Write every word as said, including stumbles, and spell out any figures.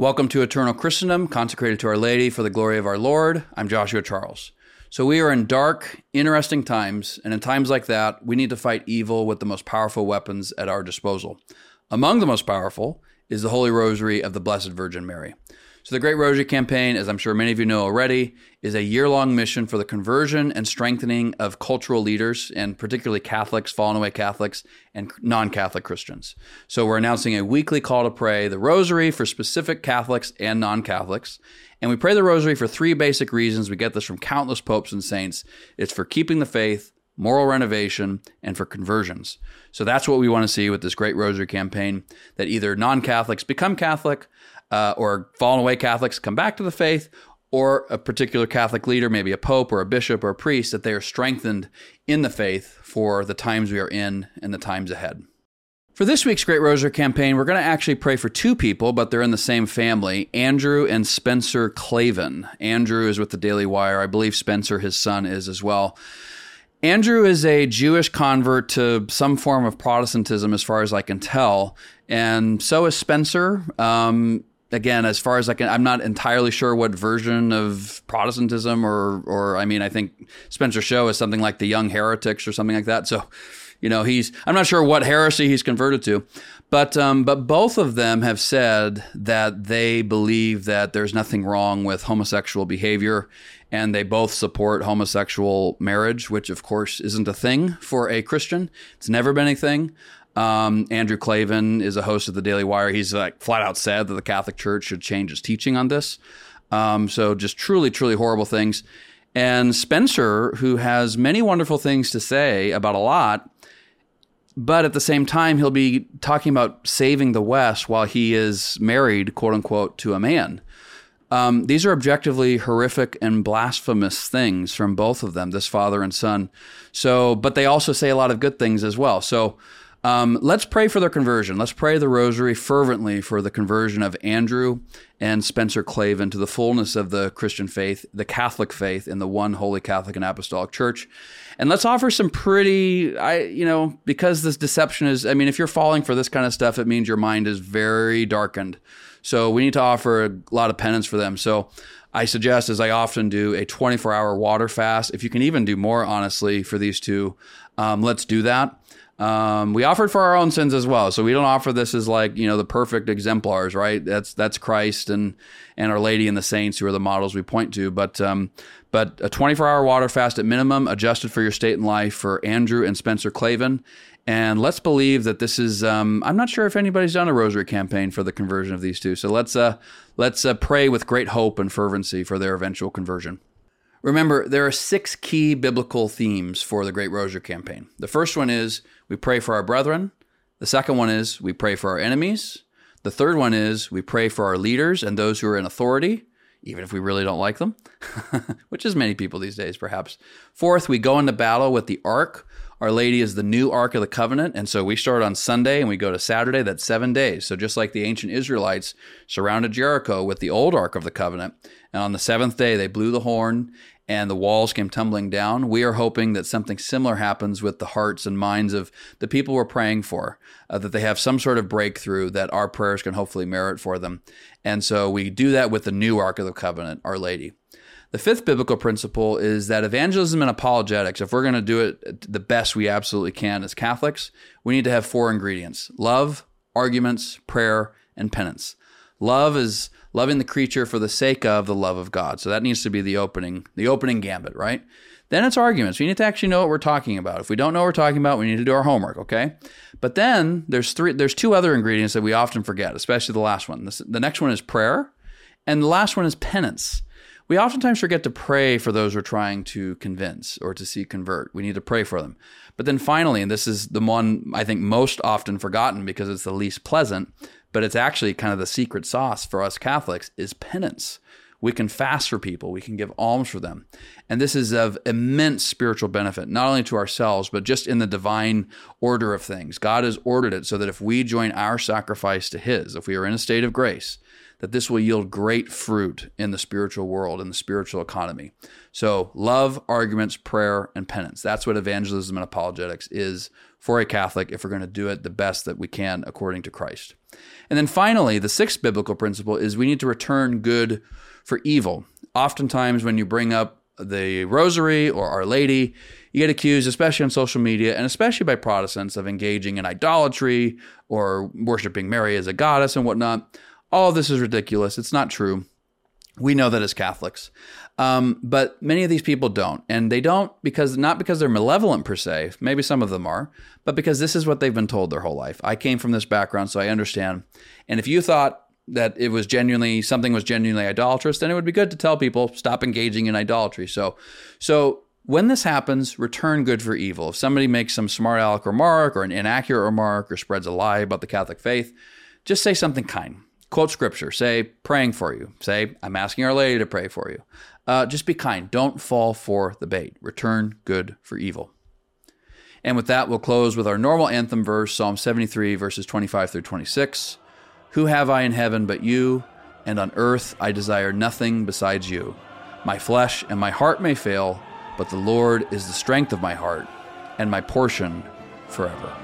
Welcome to Eternal Christendom, consecrated to Our Lady for the glory of our Lord. I'm Joshua Charles. So we are in dark, interesting times, and in times like that, we need to fight evil with the most powerful weapons at our disposal. Among the most powerful is the Holy Rosary of the Blessed Virgin Mary. So the Great Rosary Campaign, as I'm sure many of you know already, is a year-long mission for the conversion and strengthening of cultural leaders, and particularly Catholics, fallen away Catholics, and non-Catholic Christians. So we're announcing a weekly call to pray the Rosary for specific Catholics and non-Catholics. And we pray the Rosary for three basic reasons. We get this from countless popes and saints. It's for keeping the faith, moral renovation, and for conversions. So that's what we want to see with this Great Rosary Campaign, that either non-Catholics become Catholic, uh, or fallen away Catholics come back to the faith, or a particular Catholic leader, maybe a pope or a bishop or a priest, that they are strengthened in the faith for the times we are in and the times ahead. For this week's Great Rosary Campaign, we're going to actually pray for two people, but they're in the same family, Andrew and Spencer Klavan. Andrew is with the Daily Wire. I believe Spencer, his son, is as well. Andrew is a Jewish convert to some form of Protestantism, as far as I can tell, and so is Spencer. Um, again, as far as I can, I'm not entirely sure what version of Protestantism, or, or I mean, I think Spencer's show is something like the Young Heretics or something like that. So, you know, he's, I'm not sure what heresy he's converted to, but um, but both of them have said that they believe that there's nothing wrong with homosexual behavior, and they both support homosexual marriage, which of course isn't a thing for a Christian. It's never been a thing. Um, Andrew Klavan is a host of the Daily Wire. He's like flat out said that the Catholic Church should change its teaching on this. Um, so just truly, truly horrible things. And Spencer, who has many wonderful things to say about a lot, but at the same time, he'll be talking about saving the West while he is married, quote unquote, to a man. Um, these are objectively horrific and blasphemous things from both of them, this father and son. So, but they also say a lot of good things as well. So um, let's pray for their conversion. Let's pray the Rosary fervently for the conversion of Andrew and Spencer Klavan to the fullness of the Christian faith, the Catholic faith in the one Holy Catholic and Apostolic Church. And let's offer some pretty, I, you know, because this deception is, I mean, if you're falling for this kind of stuff, it means your mind is very darkened. So we need to offer a lot of penance for them. So I suggest, as I often do, a twenty-four hour water fast. If you can even do more, honestly, for these two, um, let's do that. Um, we offer it for our own sins as well. So we don't offer this as like, you know, the perfect exemplars, right? That's that's Christ and and Our Lady and the saints, who are the models we point to. But um, but a twenty-four hour water fast at minimum, adjusted for your state and life, for Andrew and Spencer Klavan. And let's believe that this is, um, I'm not sure if anybody's done a Rosary Campaign for the conversion of these two. So let's uh, let's uh, pray with great hope and fervency for their eventual conversion. Remember, there are six key biblical themes for the Great Rosary Campaign. The first one is we pray for our brethren. The second one is we pray for our enemies. The third one is we pray for our leaders and those who are in authority, even if we really don't like them, which is many people these days, perhaps. Fourth, we go into battle with the Ark. Our Lady is the new Ark of the Covenant, and so we start on Sunday and we go to Saturday. That's seven days. So just like the ancient Israelites surrounded Jericho with the old Ark of the Covenant, and on the seventh day they blew the horn and the walls came tumbling down, we are hoping that something similar happens with the hearts and minds of the people we're praying for, uh, that they have some sort of breakthrough that our prayers can hopefully merit for them. And so we do that with the new Ark of the Covenant, Our Lady. The fifth biblical principle is that evangelism and apologetics, if we're going to do it the best we absolutely can as Catholics, we need to have four ingredients: love, arguments, prayer, and penance. Love is loving the creature for the sake of the love of God. So that needs to be the opening, the opening gambit, right? Then it's arguments. We need to actually know what we're talking about. If we don't know what we're talking about, we need to do our homework, okay? But then there's three, there's two other ingredients that we often forget, especially the last one. This, the next one is prayer, and the last one is penance. We oftentimes forget to pray for those we're trying to convince or to see convert. We need to pray for them. But then finally, and this is the one I think most often forgotten because it's the least pleasant, but it's actually kind of the secret sauce for us Catholics, is penance. We can fast for people. We can give alms for them. And this is of immense spiritual benefit, not only to ourselves, but just in the divine order of things. God has ordered it so that if we join our sacrifice to His, if we are in a state of grace, that this will yield great fruit in the spiritual world, in the spiritual economy. So love, arguments, prayer, and penance. That's what evangelism and apologetics is for a Catholic if we're going to do it the best that we can according to Christ. And then finally, the sixth biblical principle is we need to return good for evil. Oftentimes when you bring up the rosary or Our Lady, you get accused, especially on social media and especially by Protestants, of engaging in idolatry or worshiping Mary as a goddess and whatnot. All of this is ridiculous. It's not true. We know that as Catholics. Um, but many of these people don't. And they don't because not because they're malevolent per se. Maybe some of them are. But because this is what they've been told their whole life. I came from this background, so I understand. And if you thought that it was genuinely, something was genuinely idolatrous, then it would be good to tell people, stop engaging in idolatry. So, so when this happens, return good for evil. If somebody makes some smart aleck remark or an inaccurate remark or spreads a lie about the Catholic faith, just say something kind. Quote scripture. Say, praying for you. Say, I'm asking Our Lady to pray for you. Uh, just be kind. Don't fall for the bait. Return good for evil. And with that, we'll close with our normal anthem verse, Psalm seventy-three, verses twenty-five through twenty-six. Who have I in heaven but you? And on earth I desire nothing besides you. My flesh and my heart may fail, but the Lord is the strength of my heart and my portion forever.